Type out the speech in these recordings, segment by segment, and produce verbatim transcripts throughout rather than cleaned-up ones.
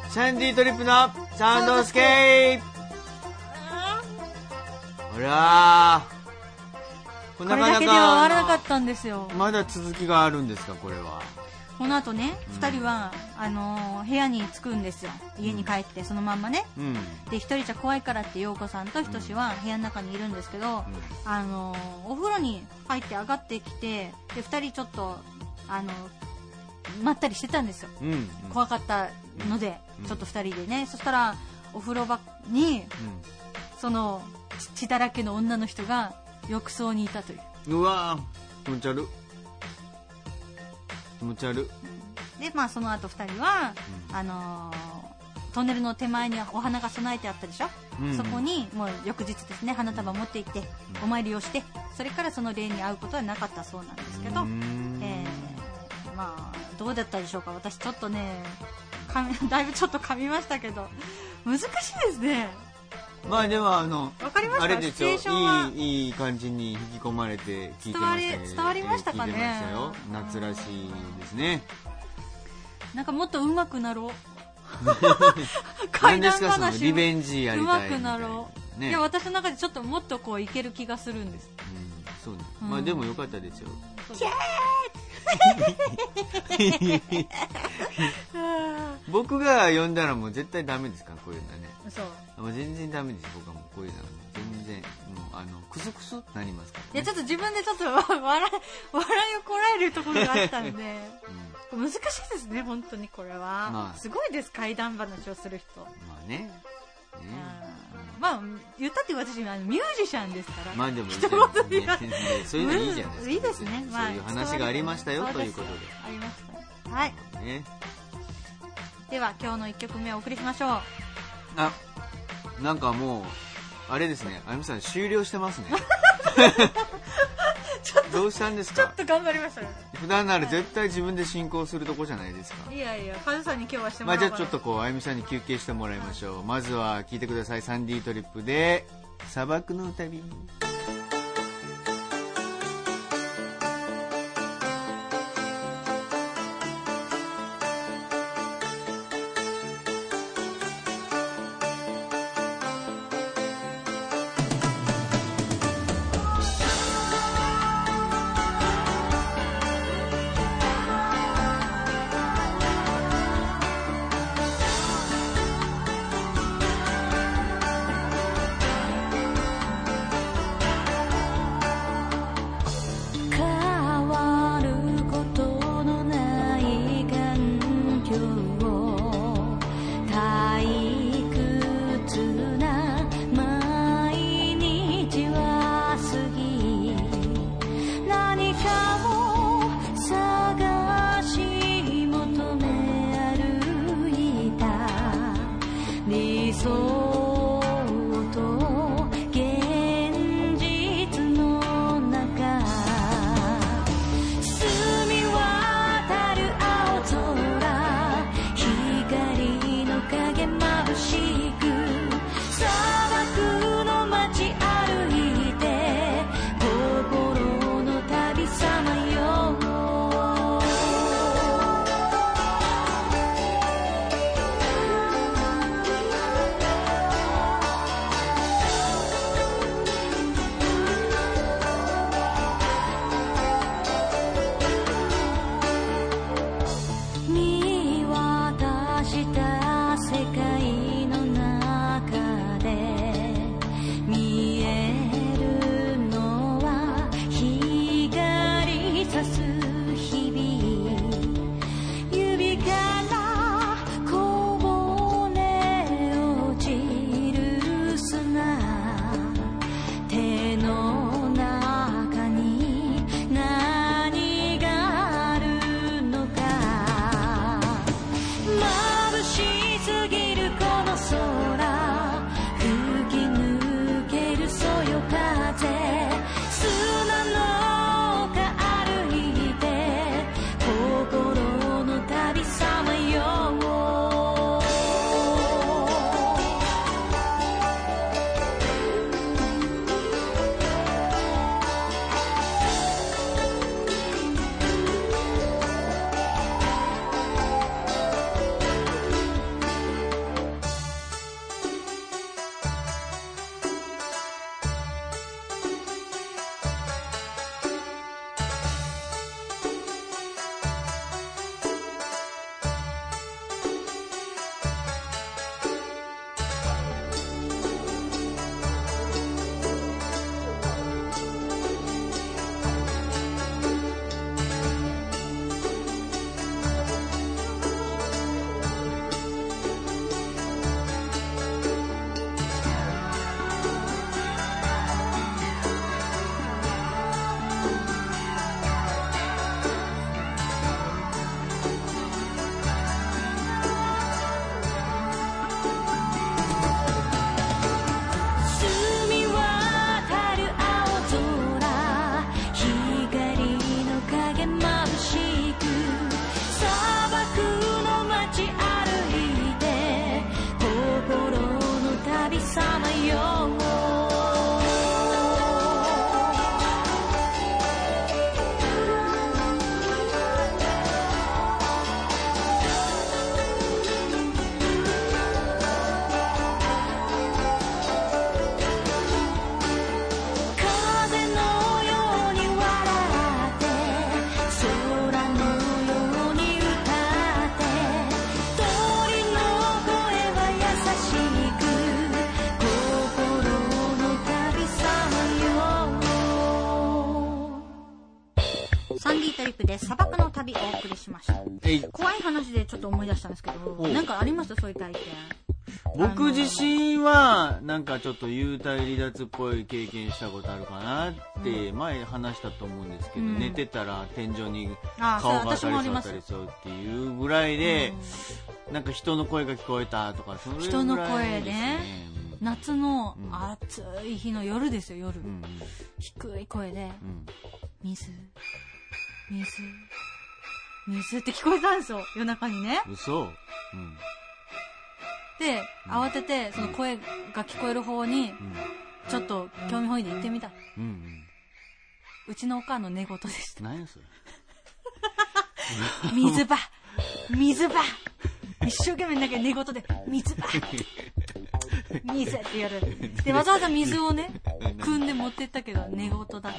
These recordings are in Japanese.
サンディトリップのサウンドスケープ。ほらー、これだけでは終わらなかったんですよ。 まだ続きがあるんですか、これは。 この後ね、ふたりは、あのー、部屋に着くんですよ。家に帰って、そのまんまね。うん、で、ひとりじゃ怖いからって陽子さんとひとしは部屋の中にいるんですけど、うん、あのー、お風呂に入って上がってきて、で、ふたりちょっと、あのー、まったりしてたんですよ。うんうん、怖かったので、うん、ちょっとふたりでね。そしたら、お風呂場に、うん、その、血だらけの女の人が浴槽にいたという。 うわー、気持ち悪い。気持ち悪い。で、まあその後ふたりは、うん、あのー、トンネルの手前にお花が備えてあったでしょ、うんうん、そこにもう翌日ですね、花束持って行って、うん、お参りをして、それからその霊に会うことはなかったそうなんですけど、えー、まあどうだったでしょうか。私ちょっとね、だいぶちょっと噛みましたけど、難しいですね。 まあでもあのわかりました。 あれですよ、いいいい感じに引き込まれて聞いてましたけど、 伝わりましたかね。 聞いてましたよ。夏らしいですね。 なんかもっと上手くなろう。 何ですかそのリベンジやりたいみたいな、ね。 上手くなろう。いや私の中でちょっともっとこういける気がするんです。 うん、そうね。うん、まあでもよかったですよ。 キャー僕が呼んだらもう絶対ダメですか、こういうのはね。 そう。 もう全然ダメです。僕はもうこういうのは全然もうあのクスクスってなりますから、ね。 いやちょっと自分でちょっと笑い笑いをこらえるところがあったんで、うん、難しいですね本当にこれは。まあ、すごいです怪談話をする人。 まあね。ねうん、まあ言ったって私はミュージシャンですから。 まあでもいいじゃないですか、ね。そういうのいいじゃないですか。 いいですね。 まあ、そういう話がありましたよということで。 ありました。はい。ね。では今日のいっきょくめをお送りしましょう。 あ、なんかもうあれですね、あゆみさん終了してますね。 ちょっとどうしたんですか。 ちょっと頑張りましたね。 普段なら絶対自分で進行するとこじゃないですか。 いやいや、カズさんに今日はしてもらおうかな。 まあじゃあちょっとこうあゆみさんに休憩してもらいましょう。はい、まずは聞いてください。サンディトリップで砂漠の旅。 砂の丘歩いプで砂漠の旅をお送りしました。怖い話でちょっと思い出したんですけど、なんかありましたそういう体験？ 僕自身はなんかちょっと幽体離脱っぽい経験したことあるかなって前話したと思うんですけど、うん、寝てたら天井に顔が当たりそう当たりそうっていうぐらいで、うん、なんか人の声が聞こえたとか、それぐらいですね。 人の声ね、うん、夏の暑い日の夜ですよ、夜、うん、低い声で、うん、水水水って聞こえたんですよ、夜中にね。 嘘。うん。 で、慌ててその声が聞こえる方にちょっと興味本位で行ってみた。うんうん、うちのお母の寝言でした。 何やそれ。 水場水場一生懸命だけ寝言で水場水ってやる。でわざわざ水をね汲んで持ってったけど寝言だった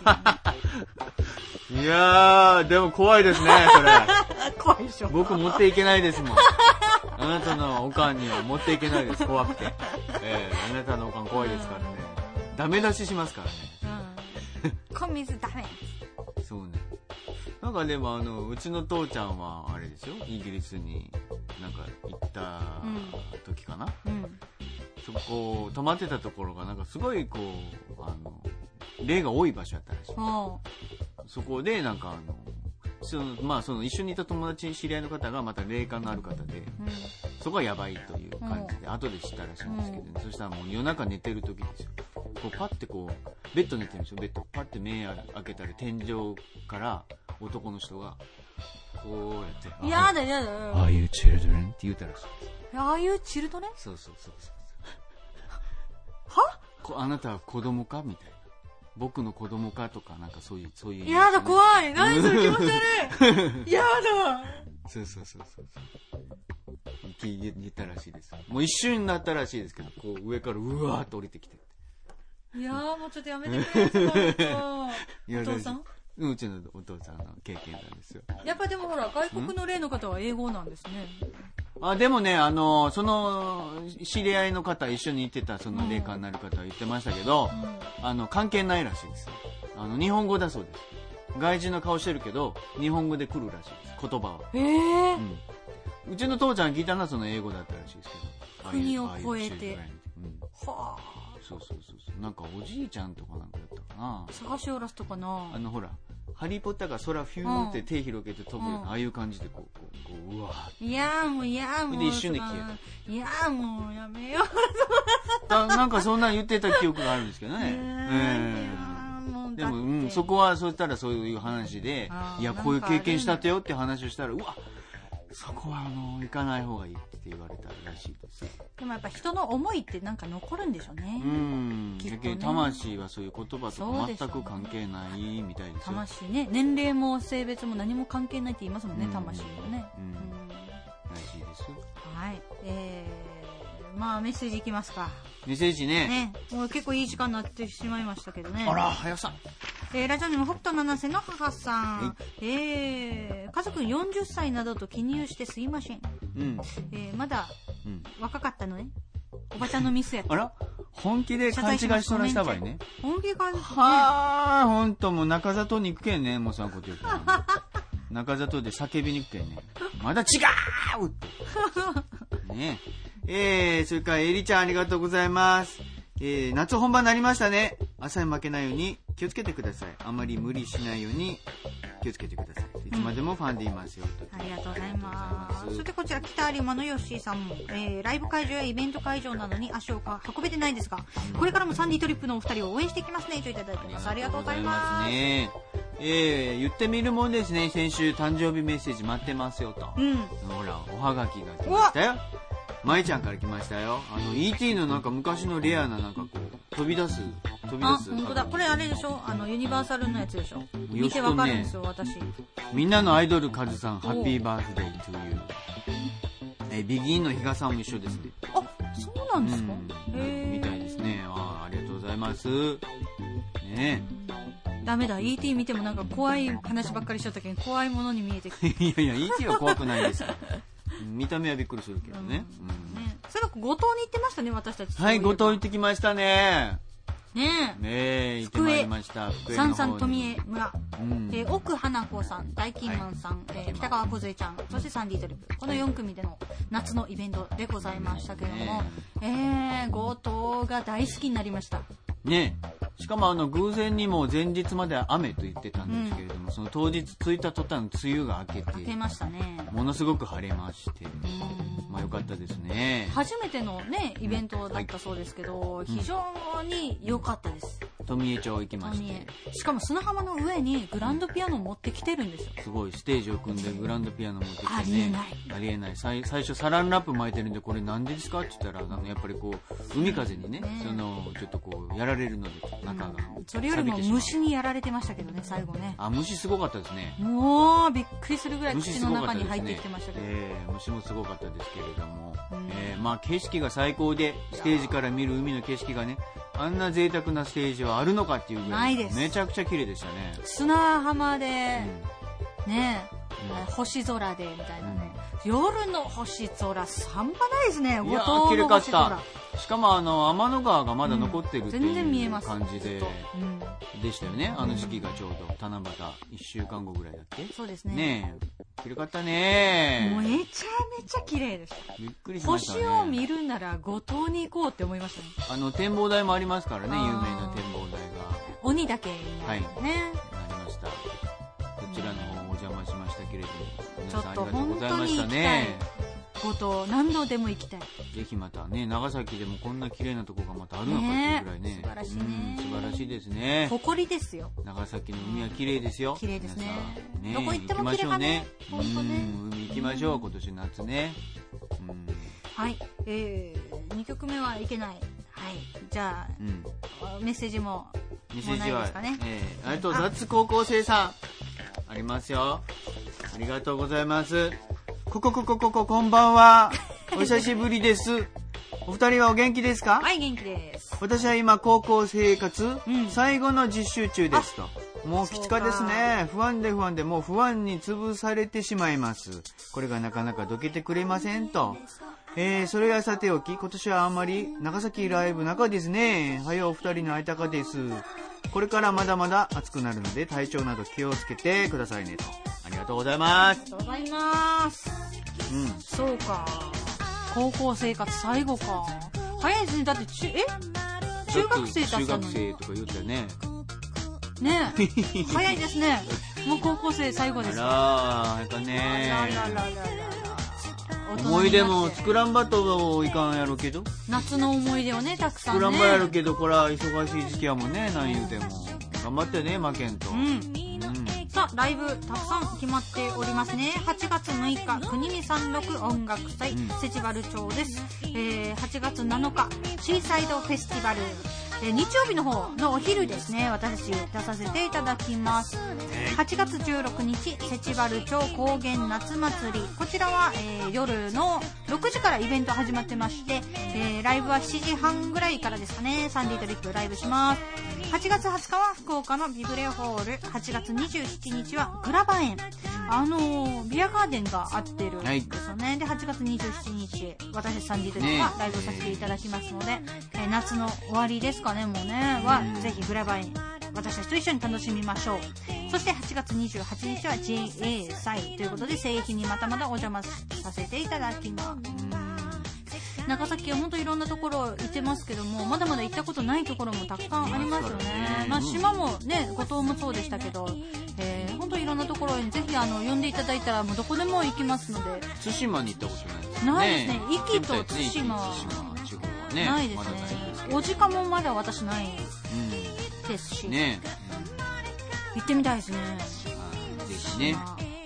っていう、ね、 いやーでも怖いですねそれ。 怖いでしょ。 僕持っていけないですもん。あなたのおかんには持っていけないです、怖くて、えー、あなたのおかん怖いですからね。ダメ出ししますからね。うん。小水ダメ。 そうね。なんかでもあのうちの父ちゃんはあれですよ、イギリスになんか行った時かな。うん。そこ泊まってたところがなんかすごいこうあの霊が多い場所だったらしい。そこでなんかあの。そのまあ、その一緒にいた友達知り合いの方がまた霊感のある方で、うん、そこはやばいという感じで、うん、後で知ったらしいんですけど、ね、うん、そしたらもう夜中寝てる時ですよ。こうパッてこうベッド寝てるんですよ。ベッドパッて目開けたら天井から男の人がこうやってやだやだ Are you children? って言うたらしいです。 Are you children? そうそうそうそうはあなたは子供かみたいな、僕の子供かとかなんかそういうそういう、ね、 やだ怖い、何それ気持ち悪いやだ。 そうそうそうそう言ったらしいです。もう一瞬になったらしいですけど、こう上からうわーっと降りてきて、 いやーもうちょっとやめてくれよお父さん。 うちのお父さんの経験なんですよ。 やっぱでもほら外国の霊の方は英語なんですね。 あでもね、あのその知り合いの方一緒に行ってたその霊感になる方は言ってましたけど、うん、あの関係ないらしいです。あの日本語だそうです。外人の顔してるけど日本語で来るらしいです、言葉は。 へえ、 うん。うちの父ちゃん聞いたのはその英語だったらしいですけど。 国を越えて。 うん、はあ。そうそうそうそう。なんかおじいちゃんとかなんかだったかな。 探しおらすとかな。 あのほら。ハリーポッターが空フューって手広げて飛ぶような、うん、ああいう感じでこうこうこううわー。 いやーもういやーもう。 で一瞬で消えた。いやーもうやめよう。だなんかそんな言ってた記憶があるんですけどね。えー、でも、うん、そこはそうしたらそういう話で、いやこういう経験したってよって話をしたら、うわそこはあの行かない方がいいって言われたらしいです。 でもやっぱ人の思いってなんか残るんでしょうね。 うん。きっとね、魂はそういう言葉と全く関係ないみたいですよ。 魂ね、年齢も性別も何も関係ないって言いますもんね、うん、魂はね。うん。うん、 らしいです。 はい。えー、まあメッセージいきますか。 メッセージね。 ね、もう結構いい時間になってしまいましたけどね。 あら、早さ。 えー、ラジオネーム北斗七瀬の母さん、えー、家族よんじゅっさいなどと記入してすいません、うんえー、まだ、うん、若かったのね、おばちゃんのミスやった。 あら本気で勘違いしそうなした場合ね。 本気で勘違い、ね、 はあほんともう中里に行くけんね、もうそんなこと言うと中里で叫びに行くけんね、まだ違うってねえー、それからエリちゃんありがとうございます。えー、夏本番になりましたね。朝に負けないように気をつけてください。あまり無理しないように気をつけてください。いつまでもファンでいますよ、 うん、ありがとうございます。そしてこちら北有馬のヨッシーさんも、えー、ライブ会場やイベント会場などに足を運べてないですが、うん、これからもサンディトリップのお二人を応援していきますねといただいてます。ありがとうございます。 ねえー、言ってみるもんですね。先週誕生日メッセージ待ってますよと、うん、ほらおはがきが来ましたよ。まいちゃんから来ましたよ。あの イーティー のなんか昔のレアななんかこう飛び出す飛び出す。 あ、本当だ。これあれでしょ。あのユニバーサルのやつでしょ。見てわかるんですよ、私。 みんなのアイドルカズさん、ハッピーバースデートゥーユー。えビギンの比嘉さんも一緒ですね。 あ、そうなんですか。 うん、へみたいですね。あ、ありがとうございます。ね。 ダメだ。イーティー 見てもなんか怖い話ばっかりしちゃったけど怖いものに見えてきて。 いやいや イーティー は怖くないですよ。見た目はびっくりするけどね。うんうん、 ね、それは五島に行ってましたね、私たち。 はい、五島行ってきましたね。 ねえ。ねえ、行ってまいりました。 福江の方に。三々富江村。うん、えー、奥花子さん、大金マンさん、はい、えー、北川梢ちゃん、そしてサンディトリップ。このよん組での夏のイベントでございましたけれども、ね、えー、後藤が大好きになりました。 ねえ。しかもあの偶然にも前日までは雨と言ってたんですけれども、うん、その当日着いた途端梅雨が明けて明けましたね。 ものすごく晴れまして、まあ良かったですね。 初めてのねイベントだったそうですけど、はい、非常に良かったです。 富江町行きまして、 しかも砂浜の上にグランドピアノを持ってきてるんですよ。 すごいステージを組んでグランドピアノ持ってきてね。 ありえないありえない。最初サランラップ巻いてるんで、これなんでですかって言ったら、あのやっぱりこう海風にね、ねそのちょっとこうやられるので中が、 うん、それよりも虫にやられてましたけどね、最後ね。 あ、虫すごかったですね。 もうびっくりするぐらい口の中に入ってきてましたけど、 ねえー、虫もすごかったですけれども、うんえー、まあ景色が最高で、ステージから見る海の景色がね、あんな贅沢なステージはあるのかっていうぐらいめちゃくちゃ綺麗でしたね。 砂浜で、うん、ね、うん、星空でみたいなね、うん、夜の星空半端ないですね。 いやー綺麗かった。しかもあの天の川がまだ残ってるっていう感じで、うん、でしたよね。あの時期がちょうど七夕いっしゅうかんごぐらいだっけ。 そうですね。 ねえ綺麗かったね。 もうめちゃめちゃ綺麗でした。 びっくりしましたね。 星を見るなら五島に行こうって思いましたね。 あの展望台もありますからね、有名な展望台が鬼岳になるね、はい、 ありました。こちらの方お邪魔しましたけれども、皆さんありがとうございましたね。 五島何度でも行きたい。 ぜひまたね、長崎でもこんな綺麗なとこがまたあるのかっていうぐらいね、 素晴らしいね、 うん、素晴らしいですね。 誇りですよ。 長崎の海は綺麗ですよ。 綺麗ですね。 ね、 どこ行っても綺麗かね。 本当ね。海行きましょう、今年夏ね。 うん、はい、えー、にきょくめはいけない。はい、じゃあ、うん、メッセージもメッセージは、 ですかね。 えー、ありがとう、雑高校生さんありますよ。ありがとうございます。こここここここんばんは。お久しぶりです。お二人はお元気ですか？ はい、元気です。 私は今高校生活、うん、最後の実習中ですと。もうきつかですね。不安で不安でもう不安に潰されてしまいます。これがなかなかどけてくれませんと。えー、それはさておき、今年はあんまり長崎ライブ中ですね。はよお二人の会いたかです。これからまだまだ暑くなるので体調など気をつけてくださいねと。ありがとうございます。 ありがとうございます。うん、そうか。高校生活最後か。早いですね。だってちえ中学生だったのに。 中学生とか言ったよね。 ねえ早いですね。もう高校生最後ですか。 あらやっぱね。あららららら思い出も作らんばといかんやろけど。 夏の思い出をねたくさんね。 作らんばやろけど、これは忙しい時期やもんね。何言うても頑張ってね、負けんと。うん。 さあライブたくさん決まっておりますね。はちがつむいか国見さんろく音楽祭、うん、セチバル町です、えー、はちがつなのかシーサイドフェスティバル、えー、日曜日の方のお昼ですね、私出させていただきます。はちがつじゅうろくにちセチバル町高原夏祭り、こちらは、えー、夜のろくじからイベント始まってまして、えー、ライブはしちじはんぐらいからですかね。サンディートリップライブします。はちがつはつかは福岡のビブレホール、はちがつにじゅうしちにちはグラバ園、あのー、ビアガーデンがあってるんですよね、はい、ではちがつにじゅうしちにち私たちサンディートリップがライブさせていただきますので、ねえー、夏の終わりですかね、もうねはぜひグラバ園私たちと一緒に楽しみましょう。そしてはちがつにじゅうはちにちは ジェイエー 祭ということで、聖域にまたまたお邪魔させていただきます。長崎は本当いろんなところ行ってますけども、まだまだ行ったことないところもたくさんありますよね。まあ島もね、五島もそうでしたけど、えー、本当いろんなところにぜひあの呼んでいただいたらもうどこでも行きますので。 対馬に行ったことないですね。 ないですね。壱岐と対馬ないですね。お時間もまだ私ないですし、ね、行ってみたいですね。 ぜひね。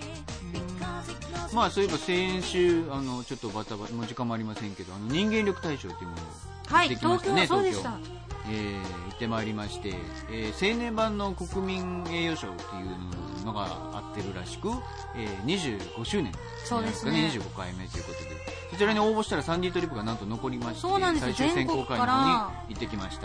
まあそういえば先週あのちょっとバタバタもう時間もありませんけど、あの人間力大賞っていうものを行ってきましたね。はい、東京はそうでした。 えー、行ってまいりまして、えー、青年版の国民栄誉賞っていうのがあってるらしく、えー、にじゅうごしゅうねんそうですね、 にじゅうごかいめということで、そちらに応募したらサンディートリップがなんと残りまして、 そうなんですよ、 最終選考会の方に行ってきました。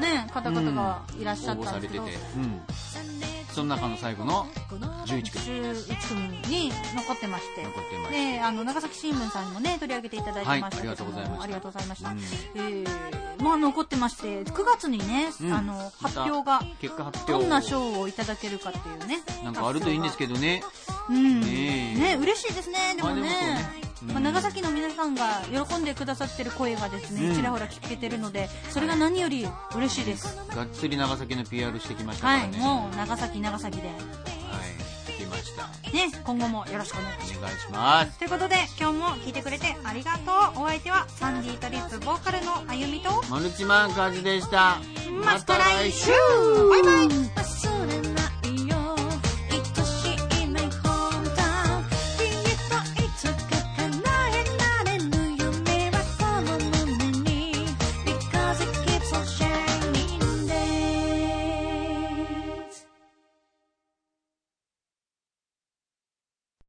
もうひゃくくみ近くのね方々がいらっしゃったんですけど、 うん、応募されてて、うんその中の最後のじゅういち組じゅういち組に残ってまして残ってまして、 であの長崎新聞さんにもね取り上げていただいてましたけども、はい、ありがとうございました。ありがとうございました、えー、まあ残ってましてくがつにね、うん、あの発表が結果発表どんな賞をいただけるかっていうね、 なんかあるといいんですけどね。 うんねね嬉しいですね。でもね、 まあ、 まあ、長崎の皆さんが喜んでくださってる声がですね、うん、ちらほら聞けてるのでそれが何より嬉しいです。 がっつり長崎の ピーアール してきましたからね。 はい、もう長崎長崎ではい来ましたね。今後もよろしくお願いします。 お願いします。 ということで今日も聞いてくれてありがとう。お相手はサンディーとリッツボーカルのあゆみとマルチマンカズでした。 また来週バイバイ。